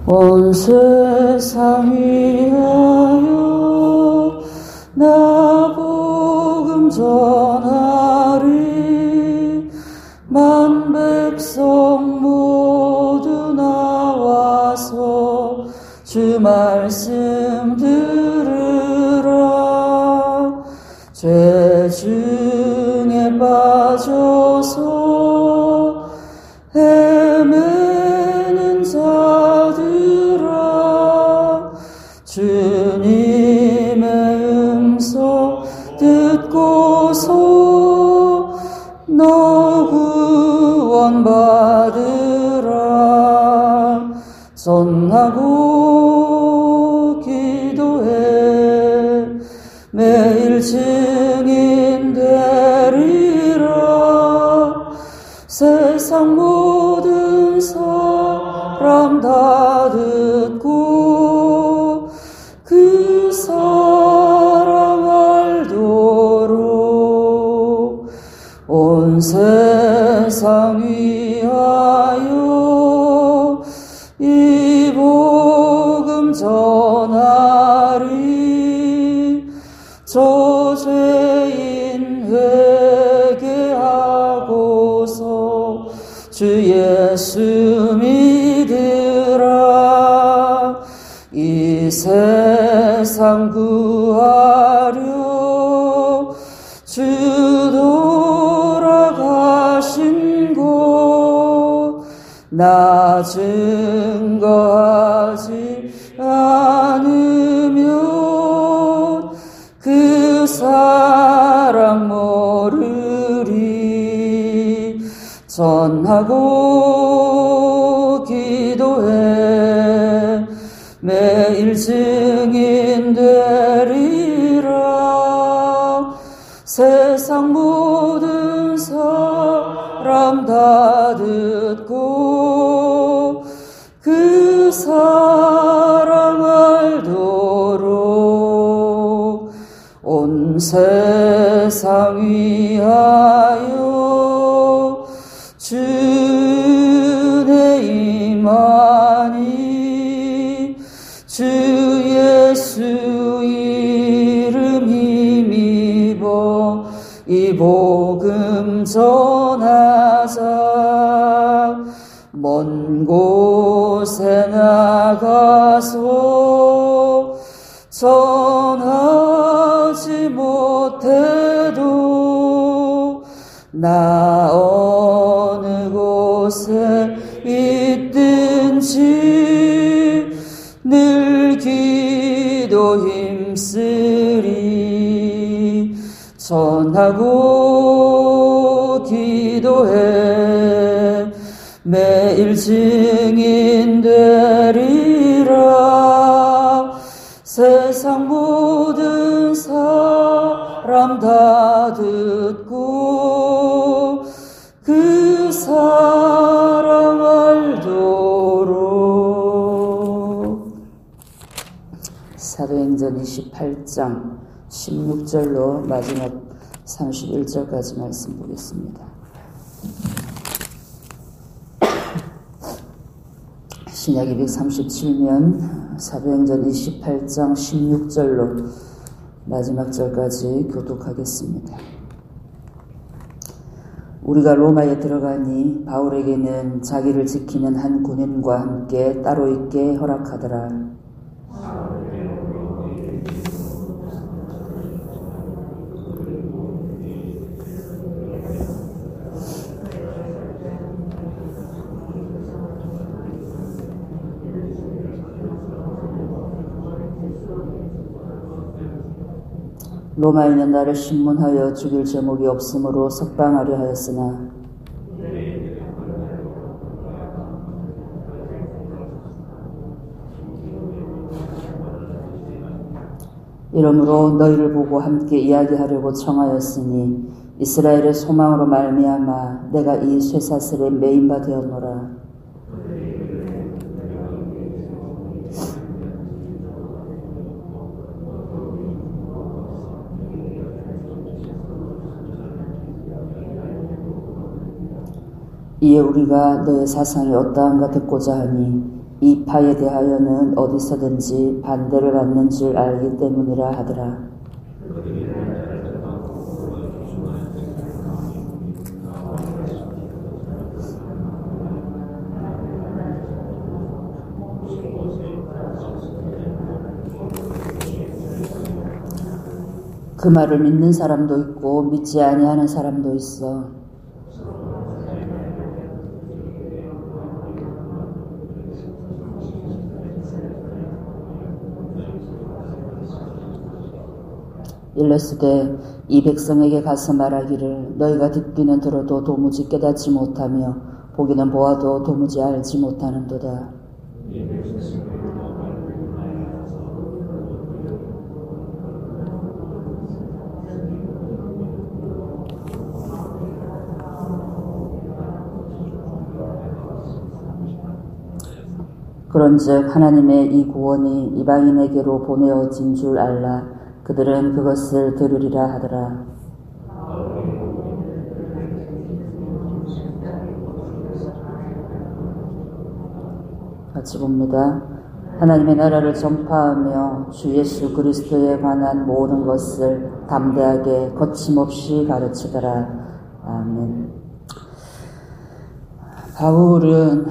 온 세상 위하여 나 복음 전하리. 만 백성 모두 나와서 주 말씀 들으라. 죄 중에 빠져서 헤매는 자들아, 주님의 음성 듣고서 너 구원받으라. 전하고 기도해 매일 증인 되리라. 세상 모든 사람 다 듣고 그 사랑 알도록 온 세상 위하여 이 복음 전하리. 저죄인 회개하고서 주 예수 믿으라. 이 세상 구하려 주 돌아가신 곳 나 증거하지 않으면 그 사랑 모르리. 전하고 기도해 매일 증인 되리라. 세상 모든 사람 다 듣고 그 사랑 알도록 온 세상 위하여 주의 임하니. 주 예수 이름 힘입어 이 복음 전하자. 먼 곳에 나가서 전하지 못해도 나 어느 곳에 있든지 늘 기도 힘쓰리. 전하고 기도해 매일 증인 되리라. 세상 모든 사람 다 듣고 그 사랑 알도록. 사도행전 28장 16절로 마지막 31절까지 말씀 보겠습니다. 신약 237면 사도행전 28장 16절로 마지막 절까지 교독하겠습니다. 우리가 로마에 들어가니 바울에게는 자기를 지키는 한 군인과 함께 따로 있게 허락하더라. 로마인은 나를 신문하여 죽일 제목이 없으므로 석방하려 하였으나 이러므로 너희를 보고 함께 이야기하려고 청하였으니 이스라엘의 소망으로 말미암아 내가 이 쇠사슬에 매인 바 되었노라. 이에 우리가 너의 사상이 어떠한가 듣고자 하니 이 파에 대하여는 어디서든지 반대를 받는 줄 알기 때문이라 하더라. 그 말을 믿는 사람도 있고 믿지 아니하는 사람도 있어. 일렀으되 이 백성에게 가서 말하기를 너희가 듣기는 들어도 도무지 깨닫지 못하며 보기는 보아도 도무지 알지 못하는도다. 그런즉 하나님의 이 구원이 이방인에게로 보내어진 줄 알라. 그들은 그것을 들으리라 하더라. 같이 봅니다. 하나님의 나라를 전파하며 주 예수 그리스도에 관한 모든 것을 담대하게 거침없이 가르치더라. 아멘. 바울은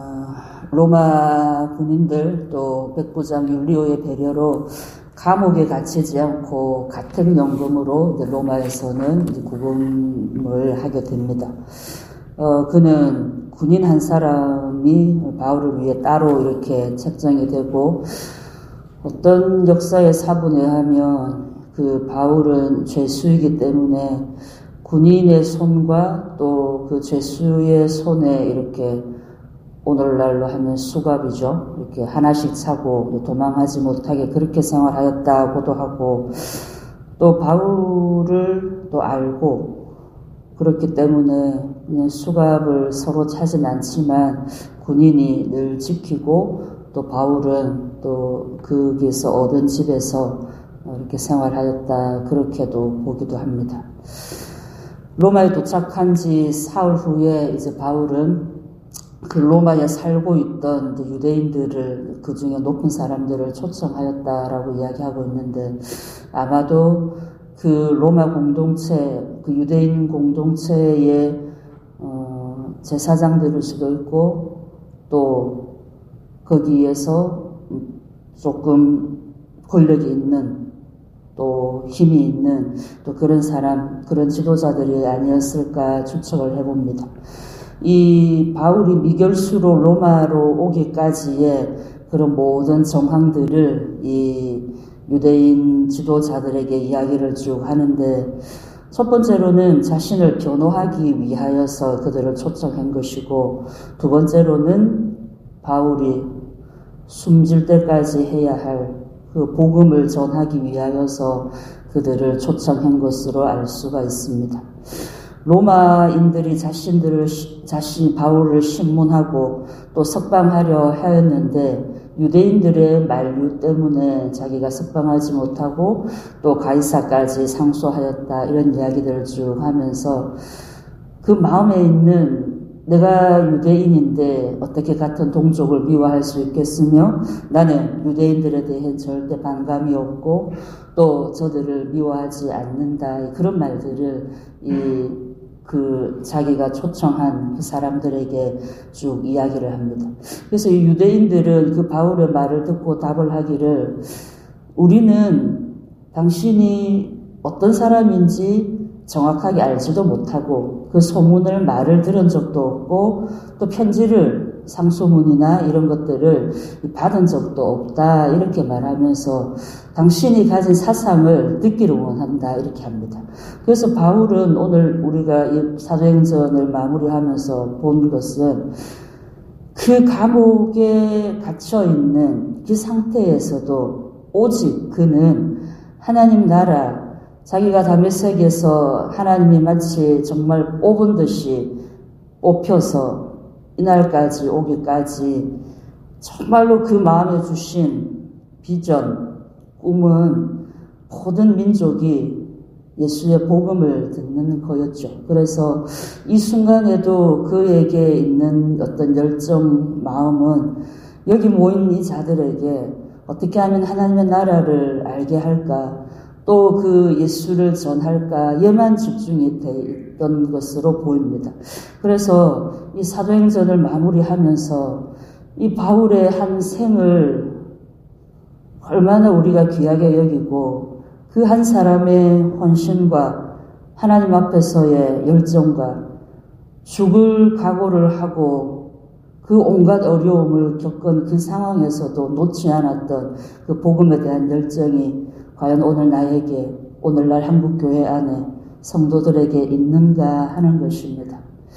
로마 군인들 또 백부장 율리오의 배려로 감옥에 갇히지 않고 가택연금으로 로마에서는 구금을 하게 됩니다. 그는 군인 한 사람이 바울을 위해 따로 이렇게 책정이 되고, 어떤 역사의 사본에 하면 그 바울은 죄수이기 때문에 군인의 손과 또 그 죄수의 손에 이렇게 오늘날로 하면 수갑이죠. 이렇게 하나씩 차고 도망하지 못하게 그렇게 생활하였다고도 하고, 또 바울을 또 알고 그렇기 때문에 그냥 수갑을 서로 차진 않지만 군인이 늘 지키고, 또 바울은 또 거기에서 얻은 집에서 이렇게 생활하였다 그렇게도 보기도 합니다. 로마에 도착한 지 사흘 후에 이제 바울은 그 로마에 살고 있던 유대인들을, 그 중에 높은 사람들을 초청하였다라고 이야기하고 있는데, 아마도 그 로마 공동체, 그 유대인 공동체의 제사장들일 수도 있고, 또 거기에서 조금 권력이 있는, 또 힘이 있는 또 그런 사람, 그런 지도자들이 아니었을까 추측을 해봅니다. 이 바울이 미결수로 로마로 오기까지의 그런 모든 정황들을 이 유대인 지도자들에게 이야기를 쭉 하는데, 첫 번째로는 자신을 변호하기 위하여서 그들을 초청한 것이고, 두 번째로는 바울이 숨질 때까지 해야 할 그 복음을 전하기 위하여서 그들을 초청한 것으로 알 수가 있습니다. 로마인들이 바울을 신문하고 또 석방하려 하였는데, 유대인들의 만류 때문에 자기가 석방하지 못하고 또 가이사까지 상소하였다, 이런 이야기들을 쭉 하면서 그 마음에 있는, 내가 유대인인데 어떻게 같은 동족을 미워할 수 있겠으며, 나는 유대인들에 대해 절대 반감이 없고 또 저들을 미워하지 않는다, 그런 말들을 자기가 초청한 그 사람들에게 쭉 이야기를 합니다. 그래서 이 유대인들은 그 바울의 말을 듣고 답을 하기를, 우리는 당신이 어떤 사람인지 정확하게 알지도 못하고 그 소문을 말을 들은 적도 없고 또 편지를, 상소문이나 이런 것들을 받은 적도 없다, 이렇게 말하면서 당신이 가진 사상을 듣기를 원한다, 이렇게 합니다. 그래서 바울은 오늘 우리가 이 사도행전을 마무리하면서 본 것은, 그 감옥에 갇혀있는 그 상태에서도 오직 그는 하나님 나라, 자기가 다메섹에서 하나님이 마치 정말 뽑은 듯이 뽑혀서 이날까지 오기까지 정말로 그 마음에 주신 비전, 꿈은 모든 민족이 예수의 복음을 듣는 거였죠. 그래서 이 순간에도 그에게 있는 어떤 열정, 마음은 여기 모인 이 자들에게 어떻게 하면 하나님의 나라를 알게 할까, 또 그 예수를 전할까에만 집중이 돼 있던 것으로 보입니다. 그래서 이 사도행전을 마무리하면서 이 바울의 한 생을 얼마나 우리가 귀하게 여기고 그 한 사람의 헌신과 하나님 앞에서의 열정과 죽을 각오를 하고 그 온갖 어려움을 겪은 그 상황에서도 놓지 않았던 그 복음에 대한 열정이 과연 오늘 나에게, 오늘날 한국교회 안에 성도들에게 있는가 하는 것입니다.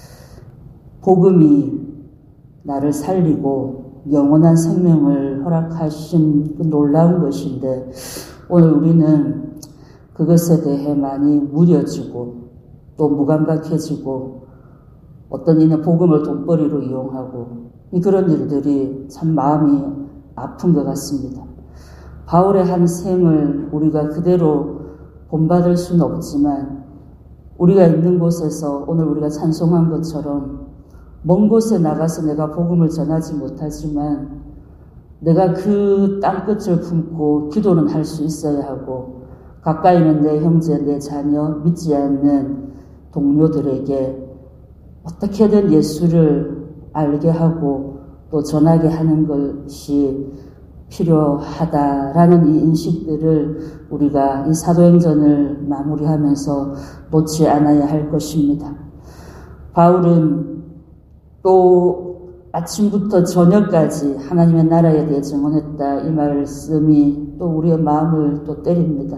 복음이 나를 살리고 영원한 생명을 허락하신 그 놀라운 것인데, 오늘 우리는 그것에 대해 많이 무뎌지고 또 무감각해지고 어떤 이는 복음을 돈벌이로 이용하고 그런 일들이 참 마음이 아픈 것 같습니다. 바울의 한 생을 우리가 그대로 본받을 수는 없지만 우리가 있는 곳에서 오늘 우리가 찬송한 것처럼 먼 곳에 나가서 내가 복음을 전하지 못하지만 내가 그 땅끝을 품고 기도는 할 수 있어야 하고 가까이 있는 내 형제, 내 자녀, 믿지 않는 동료들에게 어떻게든 예수를 알게 하고 또 전하게 하는 것이 필요하다라는 이 인식들을 우리가 이 사도행전을 마무리하면서 놓지 않아야 할 것입니다. 바울은 또 아침부터 저녁까지 하나님의 나라에 대해 증언했다. 이 말씀이 또 우리의 마음을 또 때립니다.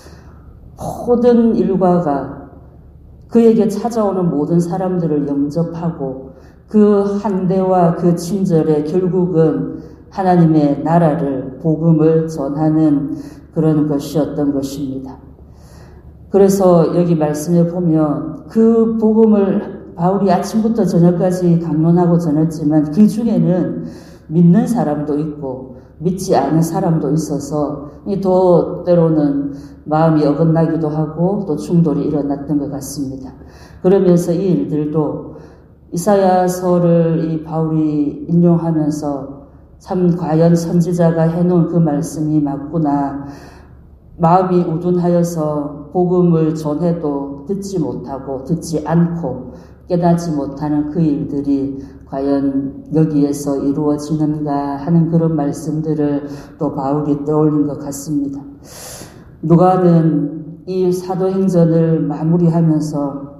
모든 일과가 그에게 찾아오는 모든 사람들을 영접하고 그 한대와 그 친절에 결국은 하나님의 나라를, 복음을 전하는 그런 것이었던 것입니다. 그래서 여기 말씀에 보면 그 복음을 바울이 아침부터 저녁까지 강론하고 전했지만 그 중에는 믿는 사람도 있고 믿지 않은 사람도 있어서 또 때로는 마음이 어긋나기도 하고 또 충돌이 일어났던 것 같습니다. 그러면서 이 일들도 이사야서를 이 바울이 인용하면서 참 과연 선지자가 해놓은 그 말씀이 맞구나. 마음이 우둔하여서 복음을 전해도 듣지 못하고 듣지 않고 깨닫지 못하는 그 일들이 과연 여기에서 이루어지는가 하는 그런 말씀들을 또 바울이 떠올린 것 같습니다. 누가는 이 사도행전을 마무리하면서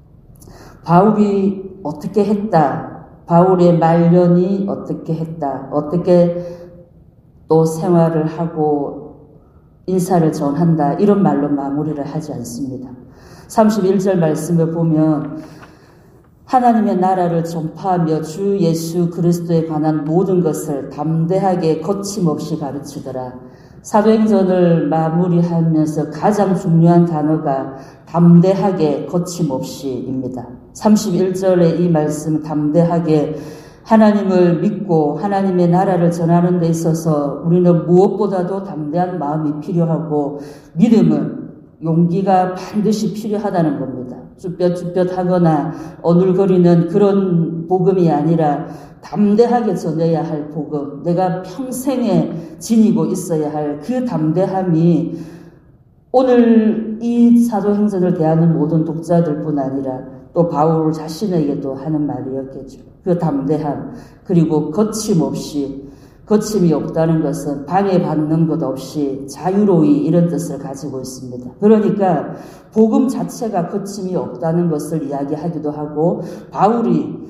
바울이 어떻게 했다, 바울의 말년이 어떻게 했다, 어떻게 또 생활을 하고 인사를 전한다, 이런 말로 마무리를 하지 않습니다. 31절 말씀을 보면 하나님의 나라를 전파하며 주 예수 그리스도에 관한 모든 것을 담대하게 거침없이 가르치더라. 사도행전을 마무리하면서 가장 중요한 단어가 담대하게 거침없이입니다. 31절의 이 말씀, 담대하게, 하나님을 믿고 하나님의 나라를 전하는 데 있어서 우리는 무엇보다도 담대한 마음이 필요하고 믿음은 용기가 반드시 필요하다는 겁니다. 쭈뼛쭈뼛하거나 어눌거리는 그런 복음이 아니라 담대하게 전해야 할 복음, 내가 평생에 지니고 있어야 할 그 담대함이 오늘 이 사도행전을 대하는 모든 독자들뿐 아니라 또 바울 자신에게도 하는 말이었겠죠. 그 담대함, 그리고 거침없이, 거침이 없다는 것은 방해받는 것 없이 자유로이, 이런 뜻을 가지고 있습니다. 그러니까 복음 자체가 거침이 없다는 것을 이야기하기도 하고, 바울이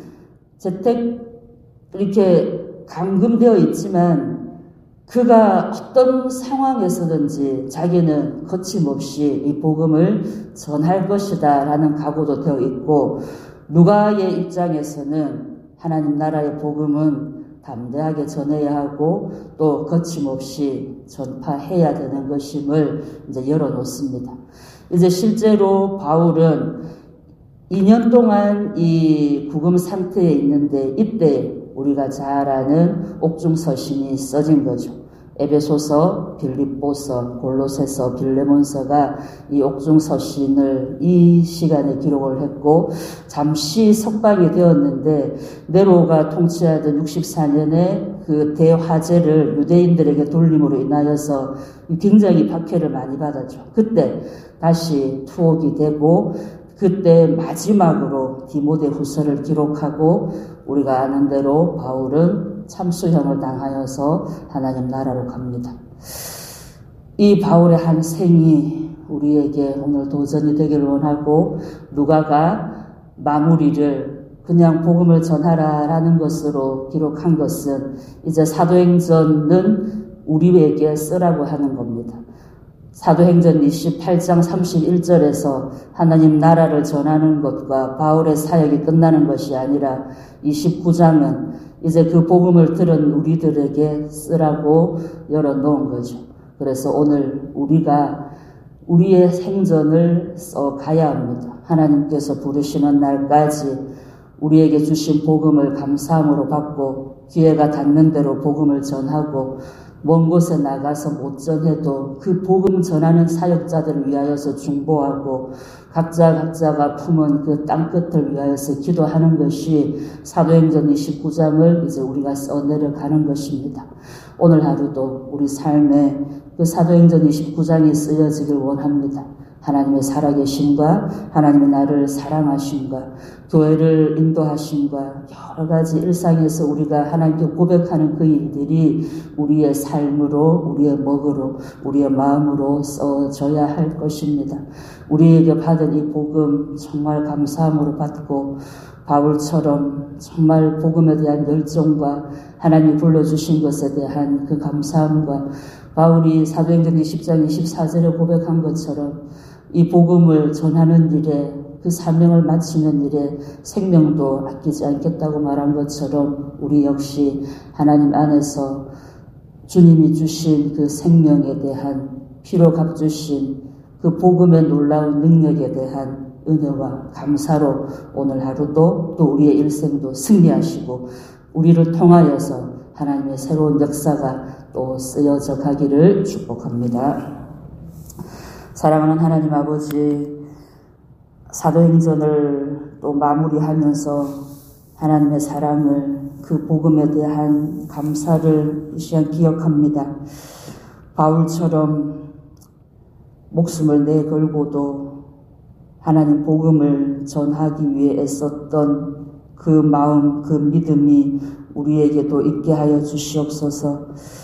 이렇게 감금되어 있지만 그가 어떤 상황에서든지 자기는 거침없이 이 복음을 전할 것이다 라는 각오도 되어 있고, 누가의 입장에서는 하나님 나라의 복음은 담대하게 전해야 하고 또 거침없이 전파해야 되는 것임을 이제 열어놓습니다. 이제 실제로 바울은 2년 동안 이 구금 상태에 있는데 이때 우리가 잘 아는 옥중서신이 써진 거죠. 에베소서, 빌립보서, 골로새서, 빌레몬서가 이 옥중 서신을 이 시간에 기록을 했고 잠시 석방이 되었는데 네로가 통치하던 64년에 그 대화재를 유대인들에게 돌림으로 인하여서 굉장히 박해를 많이 받았죠. 그때 다시 투옥이 되고 그때 마지막으로 디모데후서를 기록하고 우리가 아는 대로 바울은 참수형을 당하여서 하나님 나라로 갑니다. 이 바울의 한 생이 우리에게 오늘 도전이 되기를 원하고 누가가 마무리를 그냥 복음을 전하라라는 것으로 기록한 것은 이제 사도행전은 우리에게 쓰라고 하는 겁니다. 사도행전 28장 31절에서 하나님 나라를 전하는 것과 바울의 사역이 끝나는 것이 아니라 29장은 이제 그 복음을 들은 우리들에게 쓰라고 열어놓은 거죠. 그래서 오늘 우리가 우리의 생전을 써가야 합니다. 하나님께서 부르시는 날까지 우리에게 주신 복음을 감사함으로 받고 기회가 닿는 대로 복음을 전하고 먼 곳에 나가서 못 전해도 그 복음 전하는 사역자들을 위하여서 중보하고 각자가 품은 그 땅끝을 위하여서 기도하는 것이 사도행전 29장을 이제 우리가 써내려가는 것입니다. 오늘 하루도 우리 삶에 그 사도행전 29장이 쓰여지길 원합니다. 하나님의 살아계심과 하나님의 나를 사랑하심과 교회를 인도하심과 여러 가지 일상에서 우리가 하나님께 고백하는 그 일들이 우리의 삶으로, 우리의 먹으로, 우리의 마음으로 써져야 할 것입니다. 우리에게 받은 이 복음 정말 감사함으로 받고 바울처럼 정말 복음에 대한 열정과 하나님이 불러주신 것에 대한 그 감사함과 바울이 사도행전 20장 24절에 고백한 것처럼 이 복음을 전하는 일에 그 사명을 마치는 일에 생명도 아끼지 않겠다고 말한 것처럼 우리 역시 하나님 안에서 주님이 주신 그 생명에 대한 피로 값주신 그 복음의 놀라운 능력에 대한 은혜와 감사로 오늘 하루도 또 우리의 일생도 승리하시고 우리를 통하여서 하나님의 새로운 역사가 또 쓰여져 가기를 축복합니다. 사랑하는 하나님 아버지, 사도행전을 또 마무리하면서 하나님의 사랑을 그 복음에 대한 감사를 이 시간 기억합니다. 바울처럼 목숨을 내걸고도 하나님 복음을 전하기 위해 애썼던 그 마음, 그 믿음이 우리에게도 있게 하여 주시옵소서.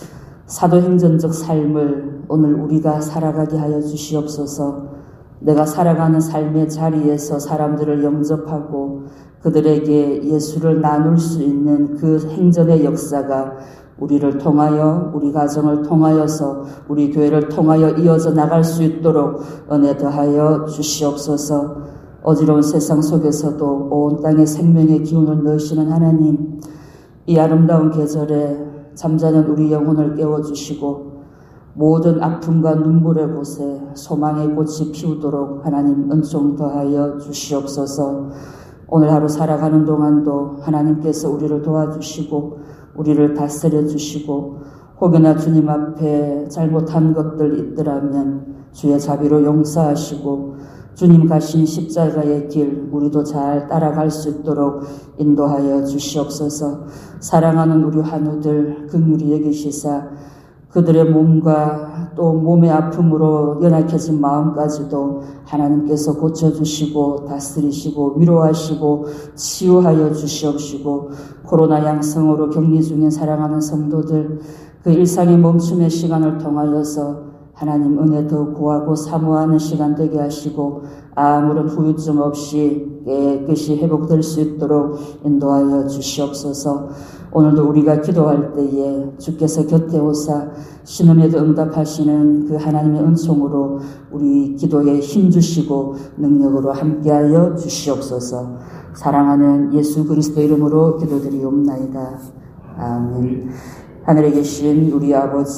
사도행전적 삶을 오늘 우리가 살아가게 하여 주시옵소서. 내가 살아가는 삶의 자리에서 사람들을 영접하고 그들에게 예수를 나눌 수 있는 그 행전의 역사가 우리를 통하여, 우리 가정을 통하여서, 우리 교회를 통하여 이어져 나갈 수 있도록 은혜 더하여 주시옵소서. 어지러운 세상 속에서도 온 땅에 생명의 기운을 넣으시는 하나님, 이 아름다운 계절에 잠자는 우리 영혼을 깨워주시고 모든 아픔과 눈물의 곳에 소망의 꽃이 피우도록 하나님 은총 더하여 주시옵소서. 오늘 하루 살아가는 동안도 하나님께서 우리를 도와주시고 우리를 다스려 주시고 혹여나 주님 앞에 잘못한 것들 있더라면 주의 자비로 용서하시고 주님 가신 십자가의 길 우리도 잘 따라갈 수 있도록 인도하여 주시옵소서. 사랑하는 우리 환우들 긍휼히 여기시사 그들의 몸과 또 몸의 아픔으로 연약해진 마음까지도 하나님께서 고쳐주시고 다스리시고 위로하시고 치유하여 주시옵시고 코로나 양성으로 격리 중인 사랑하는 성도들 그 일상의 멈춤의 시간을 통하여서 하나님 은혜 더 구하고 사모하는 시간 되게 하시고 아무런 후유증 없이 깨끗이 회복될 수 있도록 인도하여 주시옵소서. 오늘도 우리가 기도할 때에 주께서 곁에 오사 신음에도 응답하시는 그 하나님의 은총으로 우리 기도에 힘주시고 능력으로 함께하여 주시옵소서. 사랑하는 예수 그리스도 이름으로 기도드리옵나이다. 아멘. 하늘에 계신 우리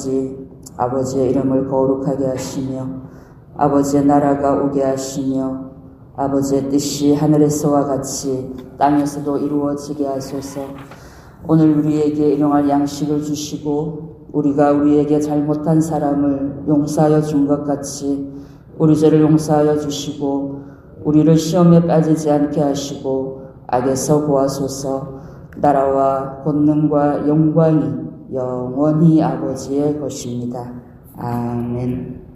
아버지의 이름을 거룩하게 하시며 아버지의 나라가 오게 하시며 아버지의 뜻이 하늘에서와 같이 땅에서도 이루어지게 하소서. 오늘 우리에게 일용할 양식을 주시고 우리가 우리에게 잘못한 사람을 용서하여 준 것 같이 우리 죄를 용서하여 주시고 우리를 시험에 빠지지 않게 하시고 악에서 구하소서. 나라와 권능과 영광이 영원히 아버지의 것입니다. 아멘.